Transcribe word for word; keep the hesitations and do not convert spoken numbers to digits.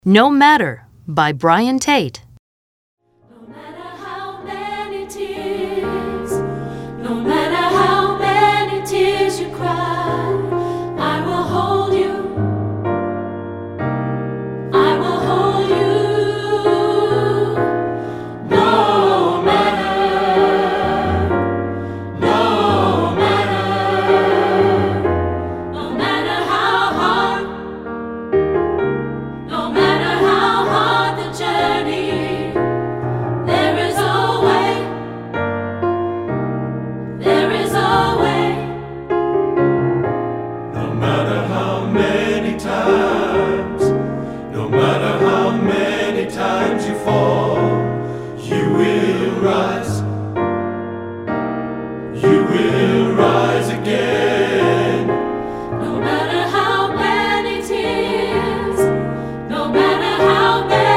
No Matter by Brian Tate. No matter how many tears, no matter how many tears you cry, I will hold you, I will hold you. No matter, no matter, no matter how hard, no matter how hard the journey, there is a way, there is a way. No matter how many times, no matter how many times you fall, you will rise, you will rise again. No matter how many tears, no matter how many